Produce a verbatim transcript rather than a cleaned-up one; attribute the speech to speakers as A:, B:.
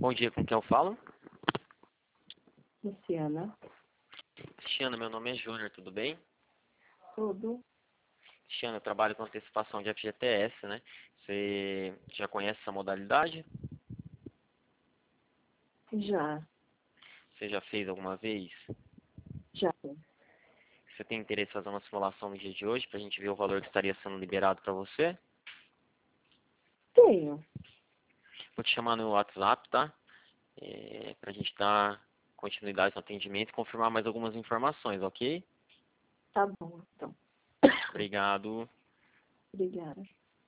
A: Bom dia, com quem eu falo?
B: Luciana.
A: Cristiana, meu nome é Júnior, tudo bem?
B: Tudo?
A: Cristiana, eu trabalho com antecipação de F G T S, né? Você já conhece essa modalidade?
B: Já.
A: Você já fez alguma vez?
B: Já.
A: Você tem interesse em fazer uma simulação no dia de hoje, para a gente ver o valor que estaria sendo liberado para você?
B: Tenho.
A: Vou te chamar no WhatsApp, tá? É, para a gente dar continuidade no atendimento e confirmar mais algumas informações, ok?
B: Tá bom, então.
A: Obrigado.
B: Obrigada.